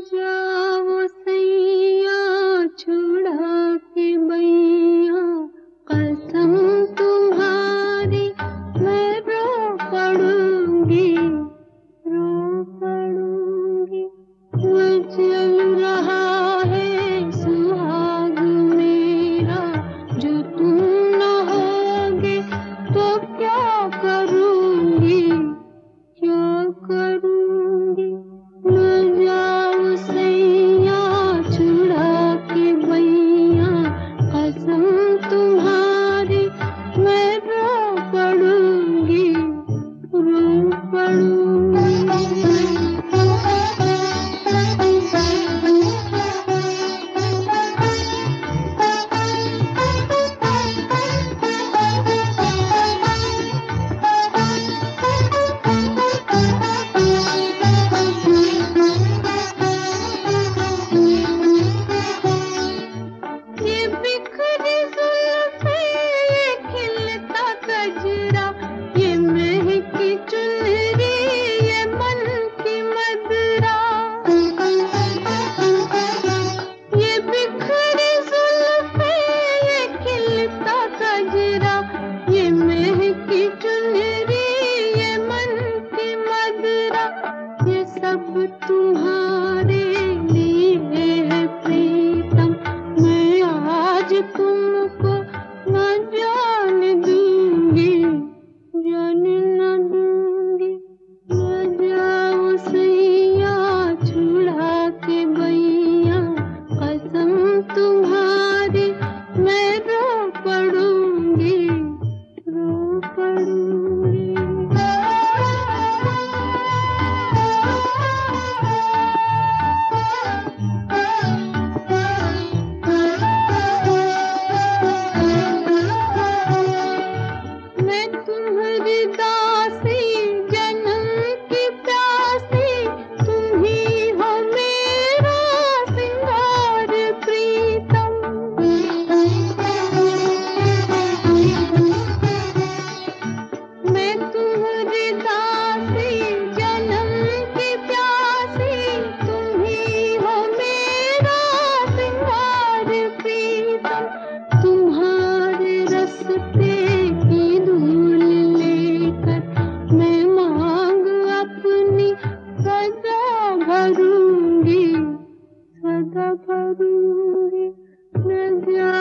जाओ सैया छुड़ा के बैया, कसम तुम्हारी मैं रो पड़ूंगी, रो पड़ूंगी। चल रहा है सुहाग मेरा, जो तुम न होगे तो क्या करूंगी, क्या करूंगी। न जाओ सैया छुड़ा के बैया, कसम तुम्हारी मैं रो पड़ूंगी, रो पड़ूंगी। ये बिखरी जुल्फें, ये खिलता गजरा, ये महकी चुनरी, ये मन की मदरा। ये बिखरी जुल्फें, ये खिलता गजरा, ये महकी चुनरी, ये मन की मदरा। ये सब तुम्हारे लिए है प्रीतम, मैं आज तुमको न जान दूंगी, जान न दूंगी। न जाओ सैया छुड़ा के बैया, कसम तुम्हारी मैं रो पड़ूंगी, रो पड़ूंगी। मैं तुम्हारी दासी, जन्म की प्यासी, तुम ही हो मेरा सिंगार प्रीतम। मैं तुम्हारी दासी, जन्म की प्यासी, तुम ही हो मेरा सिंगार प्रीतम। तुम्हारे रस्ते की धूल लेकर मैं मांग अपनी सदा भरूंगी, सदा भरूंगी। न जा